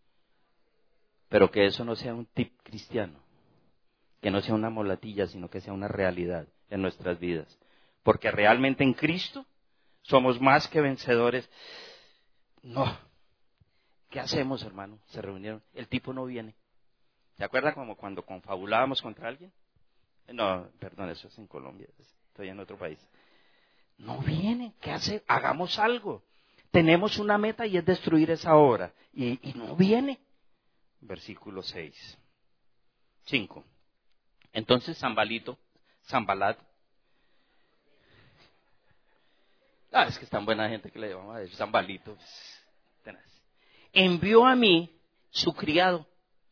pero que eso no sea un tip cristiano, que no sea una molatilla, sino que sea una realidad en nuestras vidas. Porque realmente en Cristo somos más que vencedores. No. ¿Qué hacemos, hermano? Se reunieron. El tipo no viene. ¿Se acuerda como cuando confabulábamos contra alguien? No, perdón, eso es en Colombia. Estoy en otro país. No viene. ¿Qué hace? Hagamos algo. Tenemos una meta y es destruir esa obra. Y, y no viene. Versículo seis. cinco. Entonces Zambalito, Zambalat. Ah, es que es tan buena gente que le vamos a decir Zambalito. Tenaz. Envió a mí su criado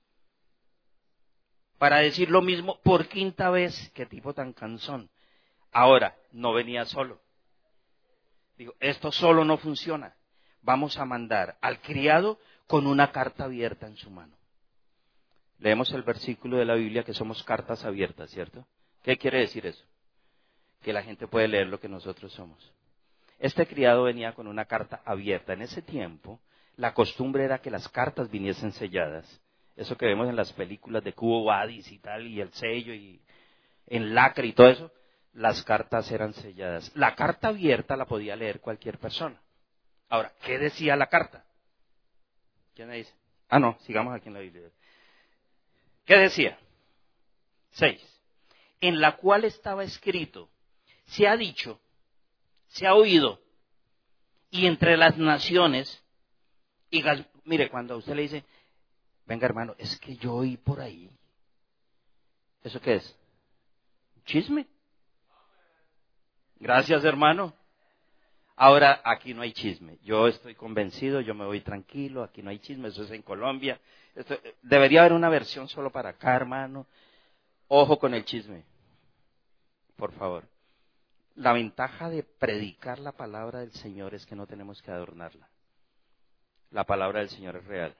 para decir lo mismo por quinta vez. Qué tipo tan cansón. Ahora, no venía solo. Digo, esto solo no funciona. Vamos a mandar al criado con una carta abierta en su mano. Leemos el versículo de la Biblia que somos cartas abiertas, ¿cierto? ¿Qué quiere decir eso? Que la gente puede leer lo que nosotros somos. Este criado venía con una carta abierta. En ese tiempo, la costumbre era que las cartas viniesen selladas. Eso que vemos en las películas de Cubo Vadis y tal, y el sello, y en lacre y todo eso, las cartas eran selladas. La carta abierta la podía leer cualquier persona. Ahora, ¿qué decía la carta? ¿Quién me dice? Ah, no, sigamos aquí en la Biblia. ¿Qué decía? Seis. En la cual estaba escrito, se ha dicho, se ha oído, y entre las naciones, y mire, cuando a usted le dice, venga hermano, es que yo oí por ahí. ¿Eso qué es? Chisme. Gracias, hermano. Ahora, aquí no hay chisme. Yo estoy convencido, yo me voy tranquilo, aquí no hay chisme, eso es en Colombia. Esto, debería haber una versión solo para acá, hermano. Ojo con el chisme, por favor. La ventaja de predicar la palabra del Señor es que no tenemos que adornarla. La palabra del Señor es real.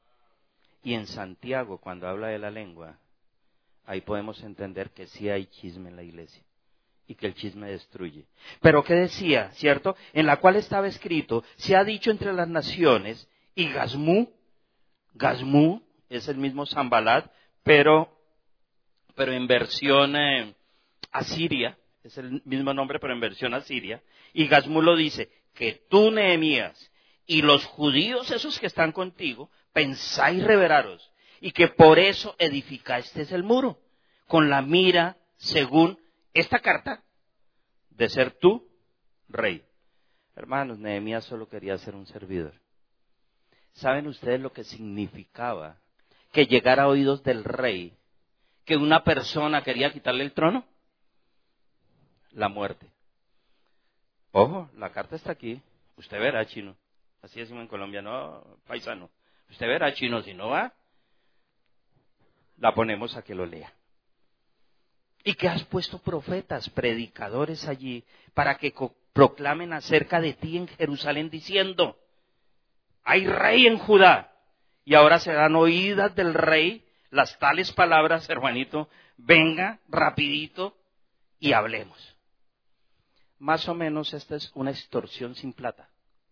Y en Santiago, cuando habla de la lengua, ahí podemos entender que sí hay chisme en la iglesia y que el chisme destruye. Pero ¿qué decía, cierto? En la cual estaba escrito, se ha dicho entre las naciones, y Gazmú, Gazmú es el mismo Zambalat, pero, pero en versión eh, asiria, es el mismo nombre, pero en versión asiria, y Gazmú lo dice, que tú, Nehemías, y los judíos esos que están contigo, pensáis reveraros, y que por eso edificasteis el muro, con la mira, según esta carta, de ser tú rey. Hermanos, Nehemías solo quería ser un servidor. ¿Saben ustedes lo que significaba que llegara a oídos del rey que una persona quería quitarle el trono? La muerte. Ojo, la carta está aquí. Usted verá, chino. Así decimos en Colombia, no, paisano. Usted verá, chino, si no va, la ponemos a que lo lea. Y que has puesto profetas, predicadores allí, para que co- proclamen acerca de ti en Jerusalén diciendo, hay rey en Judá. Y ahora serán oídas del rey las tales palabras, hermanito, venga rapidito y hablemos. Más o menos esta es una extorsión sin plata.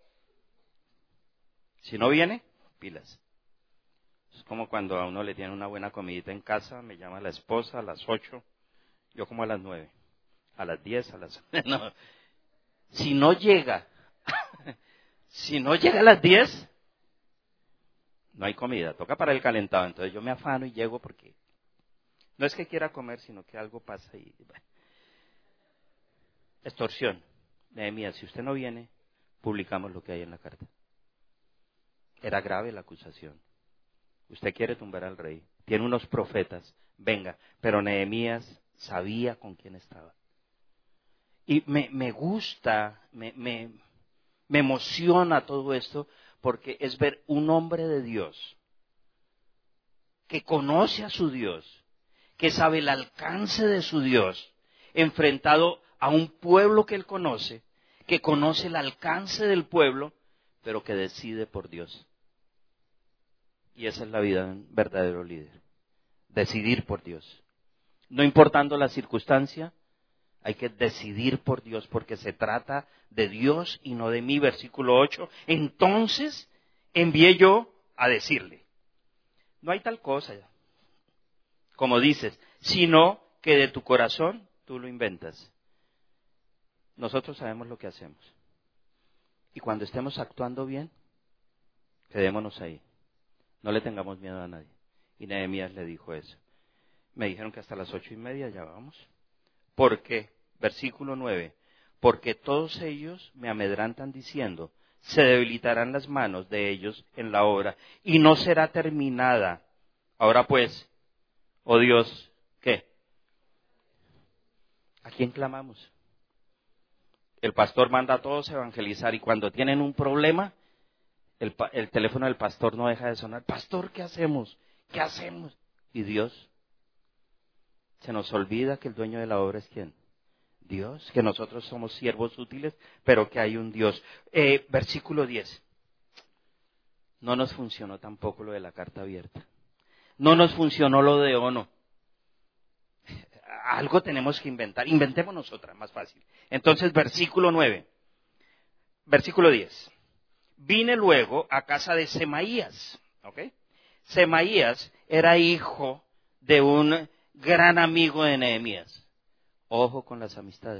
Si no viene, pilas. Es como cuando a uno le tienen una buena comidita en casa, me llama la esposa a las ocho, yo como a las nueve, a las diez, a las... No. Si no llega, si no llega a las diez, no hay comida, toca para el calentado. Entonces yo me afano y llego porque no es que quiera comer, sino que algo pasa y... Bueno. Extorsión. Nehemías, si usted no viene, publicamos lo que hay en la carta. Era grave la acusación. Usted quiere tumbar al rey. Tiene unos profetas. Venga. Pero Nehemías sabía con quién estaba. Y me, me gusta, me, me, me emociona todo esto, porque es ver un hombre de Dios que conoce a su Dios, que sabe el alcance de su Dios, enfrentado a un pueblo que él conoce, que conoce el alcance del pueblo, pero que decide por Dios. Y esa es la vida de un verdadero líder. Decidir por Dios. No importando la circunstancia, hay que decidir por Dios, porque se trata de Dios y no de mí. Versículo ocho. Entonces envié yo a decirle, no hay tal cosa, como dices, sino que de tu corazón tú lo inventas. Nosotros sabemos lo que hacemos. Y cuando estemos actuando bien, quedémonos ahí. No le tengamos miedo a nadie. Y Nehemías le dijo eso. Me dijeron que hasta las ocho y media ya vamos. ¿Por qué? Versículo nueve. Porque todos ellos me amedrantan diciendo, se debilitarán las manos de ellos en la obra y no será terminada. Ahora pues, oh Dios, ¿qué? ¿A quién clamamos? El pastor manda a todos a evangelizar y cuando tienen un problema, el, el teléfono del pastor no deja de sonar. Pastor, ¿qué hacemos? ¿Qué hacemos? Y Dios, se nos olvida que el dueño de la obra es ¿quién? Dios, que nosotros somos siervos útiles, pero que hay un Dios. Eh, versículo diez. No nos funcionó tampoco lo de la carta abierta. No nos funcionó lo de Ono. Algo tenemos que inventar. Inventémonos otra, más fácil. Entonces, versículo nueve. Versículo diez. Vine luego a casa de Semaías. ¿Ok? Semaías era hijo de un gran amigo de Nehemías. Ojo con las amistades.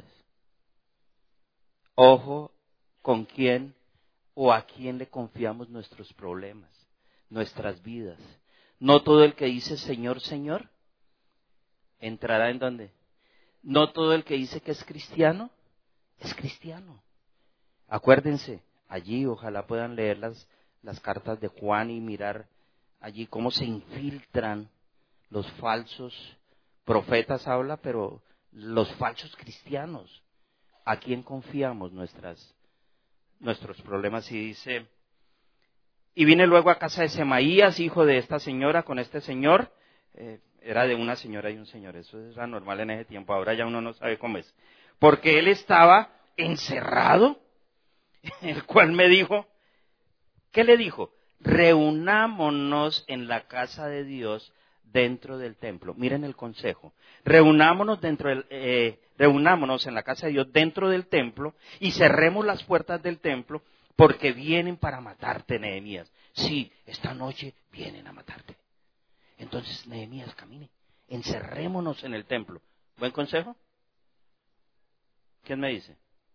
Ojo con quién o a quién le confiamos nuestros problemas, nuestras vidas. No todo el que dice Señor, Señor, entrará en donde. No todo el que dice que es cristiano, es cristiano. Acuérdense, allí ojalá puedan leer las, las cartas de Juan y mirar allí cómo se infiltran los falsos profetas, habla, pero los falsos cristianos. ¿A quién confiamos nuestras, nuestros problemas? Y dice, y vine luego a casa de Semaías, hijo de esta señora, con este señor. Eh, era de una señora y un señor, eso era normal en ese tiempo, ahora ya uno no sabe cómo es. Porque él estaba encerrado, el cual me dijo, ¿qué le dijo? Reunámonos en la casa de Dios dentro del templo. Miren el consejo. Reunámonos dentro del, eh, reunámonos en la casa de Dios dentro del templo y cerremos las puertas del templo porque vienen para matarte, Nehemías. Sí, esta noche vienen a matarte. Entonces, Nehemías, camine. Encerrémonos en el templo. ¿Buen consejo? ¿Quién me dice?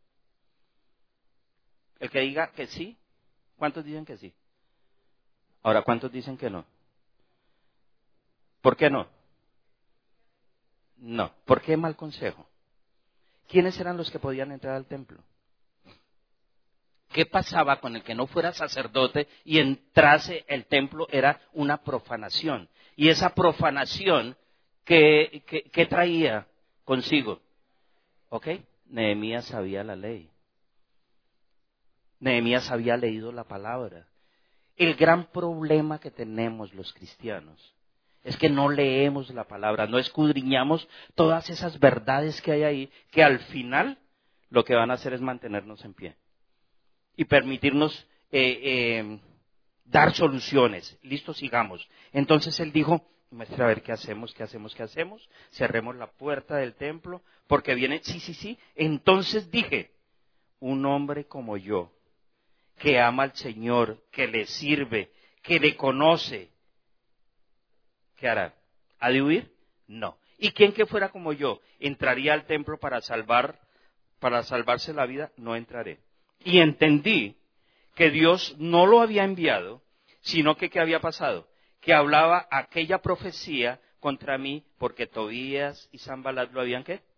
El que diga que sí. ¿Cuántos dicen que sí? Ahora, ¿cuántos dicen que no? ¿Por qué no? No. ¿Por qué mal consejo? ¿Quiénes eran los que podían entrar al templo? ¿Qué pasaba con el que no fuera sacerdote y entrase el templo? Era una profanación. Y esa profanación, ¿qué, qué, qué traía consigo? ¿Ok? Nehemías sabía la ley. Nehemías había leído la palabra. El gran problema que tenemos los cristianos es que no leemos la palabra, no escudriñamos todas esas verdades que hay ahí, que al final lo que van a hacer es mantenernos en pie y permitirnos eh, eh, dar soluciones. Listo, sigamos. Entonces él dijo, maestra, a ver qué hacemos, qué hacemos, qué hacemos. Cerremos la puerta del templo, porque viene, sí, sí, sí. Entonces dije, un hombre como yo, que ama al Señor, que le sirve, que le conoce, ¿qué hará? ¿Ha de huir? No. ¿Y quién que fuera como yo entraría al templo para salvar, para salvarse la vida? No entraré. Y entendí que Dios no lo había enviado, sino que ¿qué había pasado? Que hablaba aquella profecía contra mí, porque Tobías y Sanbalat lo habían, ¿qué?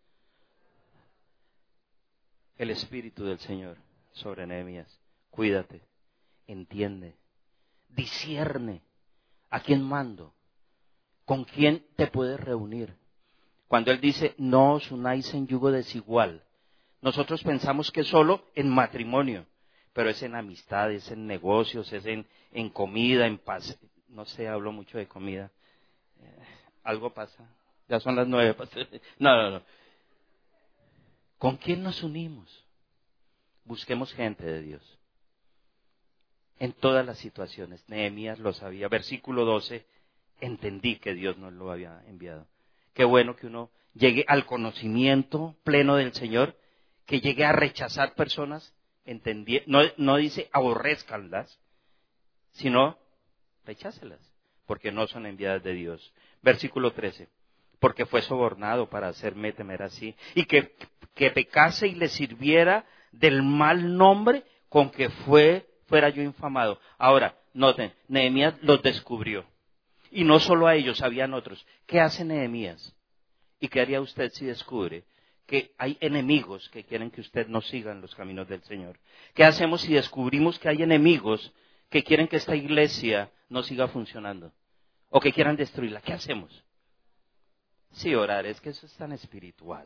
El Espíritu del Señor sobre Nehemías. Cuídate, entiende, discierne a quién mando, con quién te puedes reunir. Cuando él dice, no os unáis en yugo desigual, nosotros pensamos que solo en matrimonio, pero es en amistades, en negocios, es en, en comida, en paz. No sé, hablo mucho de comida. Eh, algo pasa. Ya son las nueve. No, no, no. ¿Con quién nos unimos? Busquemos gente de Dios. En todas las situaciones. Nehemías lo sabía. Versículo doce. Entendí que Dios nos lo había enviado. Qué bueno que uno llegue al conocimiento pleno del Señor, que llegue a rechazar personas. Entendí, no, no dice aborrézcanlas, sino rechácelas, porque no son enviadas de Dios. Versículo trece. Porque fue sobornado para hacerme temer así, y que, que pecase y le sirviera del mal nombre con que fue, fuera yo infamado. Ahora, noten, Nehemías los descubrió. Y no solo a ellos, habían otros. ¿Qué hace Nehemías? ¿Y qué haría usted si descubre que hay enemigos que quieren que usted no siga en los caminos del Señor? ¿Qué hacemos si descubrimos que hay enemigos que quieren que esta iglesia no siga funcionando? O que quieran destruirla. ¿Qué hacemos? Sí, orar, es que eso es tan espiritual.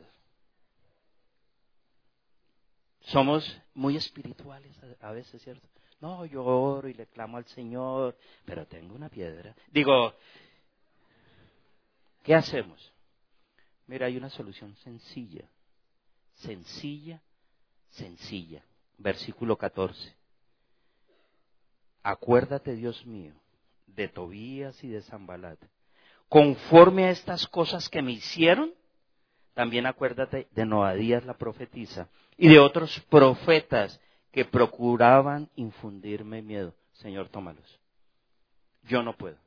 Somos muy espirituales a veces, ¿cierto? No, yo oro y le clamo al Señor, pero tengo una piedra. Digo, ¿qué hacemos? Mira, hay una solución sencilla, sencilla, sencilla. Versículo catorce. Acuérdate, Dios mío, de Tobías y de Sanbalat. Conforme a estas cosas que me hicieron, también acuérdate de Noadías la profetisa y de otros profetas que procuraban infundirme miedo. Señor, tómalos. Yo no puedo.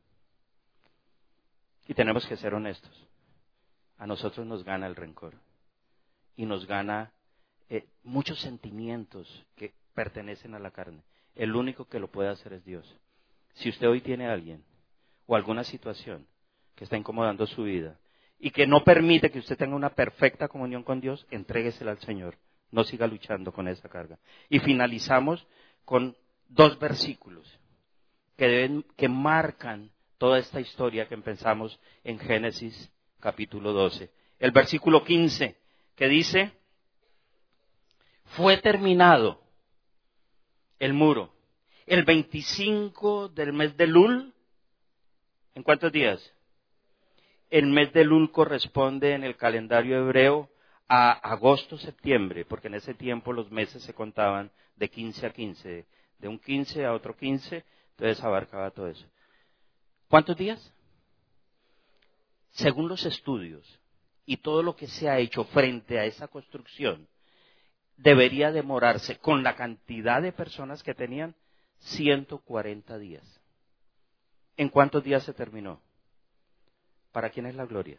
Y tenemos que ser honestos. A nosotros nos gana el rencor. Y nos gana eh, muchos sentimientos que pertenecen a la carne. El único que lo puede hacer es Dios. Si usted hoy tiene a alguien o alguna situación que está incomodando su vida y que no permite que usted tenga una perfecta comunión con Dios, entréguesela al Señor. No siga luchando con esa carga. Y finalizamos con dos versículos que, deben, que marcan toda esta historia que empezamos en Génesis capítulo doce. El versículo quince, que dice, fue terminado el muro el veinticinco del mes de Elul. ¿En cuántos días? El mes de Elul corresponde en el calendario hebreo a agosto, septiembre, porque en ese tiempo los meses se contaban de quince a quince, de un quince a otro quince, entonces abarcaba todo eso. ¿Cuántos días? Según los estudios y todo lo que se ha hecho frente a esa construcción, debería demorarse, con la cantidad de personas que tenían, ciento cuarenta días. ¿En cuántos días se terminó? ¿Para quién es la gloria?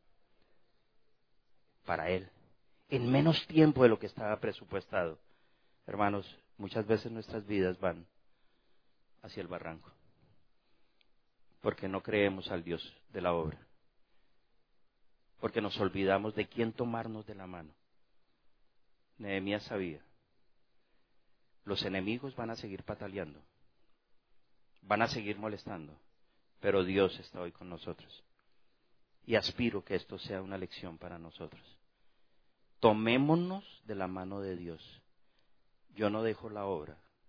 Para Él. En menos tiempo de lo que estaba presupuestado. Hermanos, muchas veces nuestras vidas van hacia el barranco, porque no creemos al Dios de la obra, porque nos olvidamos de quién tomarnos de la mano. Nehemías sabía, los enemigos van a seguir pataleando, van a seguir molestando, pero Dios está hoy con nosotros. Y aspiro que esto sea una lección para nosotros. Tomémonos de la mano de Dios. Yo no dejo la obra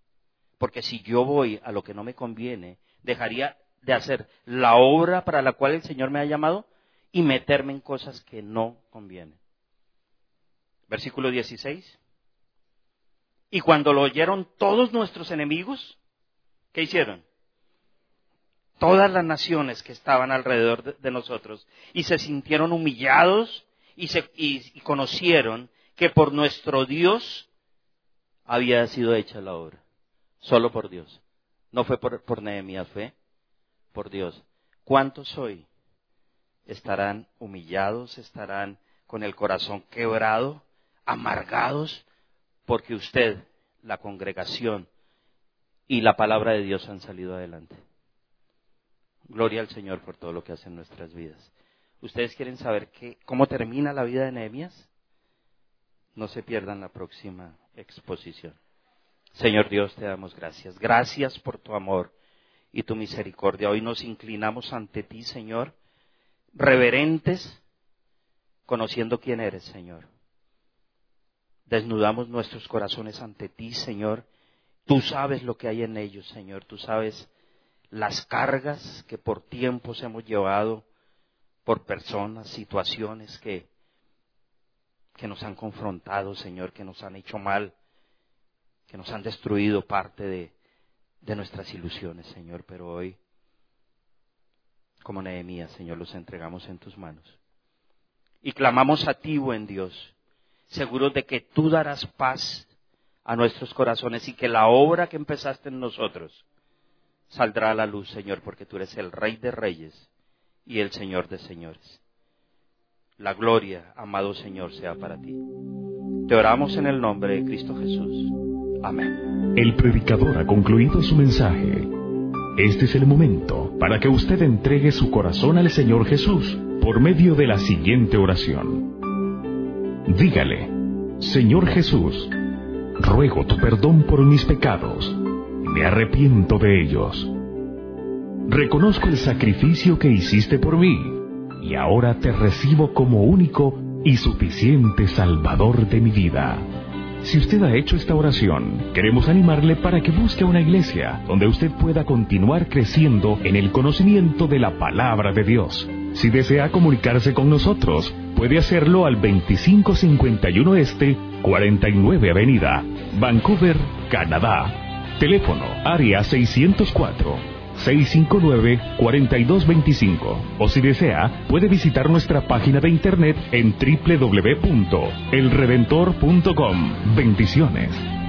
Porque si yo voy a lo que no me conviene, dejaría de hacer la obra para la cual el Señor me ha llamado y meterme en cosas que no convienen. Versículo dieciséis. Y cuando lo oyeron todos nuestros enemigos, ¿qué hicieron? Todas las naciones que estaban alrededor de, de nosotros, y se sintieron humillados y, se, y, y conocieron que por nuestro Dios había sido hecha la obra. Solo por Dios. No fue por, por Nehemías, fue por Dios. ¿Cuántos hoy estarán humillados, estarán con el corazón quebrado, amargados, porque usted, la congregación y la palabra de Dios han salido adelante? Gloria al Señor por todo lo que hace en nuestras vidas. ¿Ustedes quieren saber qué, cómo termina la vida de Nehemías? No se pierdan la próxima exposición. Señor Dios, te damos gracias. Gracias por tu amor y tu misericordia. Hoy nos inclinamos ante ti, Señor, reverentes, conociendo quién eres, Señor. Desnudamos nuestros corazones ante ti, Señor. Tú sabes lo que hay en ellos, Señor. Tú sabes las cargas que por tiempos hemos llevado, por personas, situaciones que, que nos han confrontado, Señor, que nos han hecho mal, que nos han destruido parte de, de nuestras ilusiones, Señor. Pero hoy, como Nehemías, Señor, los entregamos en tus manos. Y clamamos a ti, buen Dios, seguros de que tú darás paz a nuestros corazones y que la obra que empezaste en nosotros saldrá a la luz, Señor, porque tú eres el Rey de Reyes y el Señor de Señores. La gloria, amado Señor, sea para ti. Te oramos en el nombre de Cristo Jesús. Amén. El predicador ha concluido su mensaje. Este es el momento para que usted entregue su corazón al Señor Jesús por medio de la siguiente oración. Dígale: Señor Jesús, ruego tu perdón por mis pecados. Me arrepiento de ellos. Reconozco el sacrificio que hiciste por mí y ahora te recibo como único y suficiente Salvador de mi vida. Si usted ha hecho esta oración, queremos animarle para que busque una iglesia donde usted pueda continuar creciendo en el conocimiento de la palabra de Dios. Si desea comunicarse con nosotros, puede hacerlo al veinticinco cincuenta y uno Este, cuarenta y nueve Avenida, Vancouver, Canadá. Teléfono área seiscientos cuatro, seiscientos cincuenta y nueve, cuarenta y dos veinticinco. O si desea, puede visitar nuestra página de internet en doble u doble u doble u punto el redentor punto com. Bendiciones.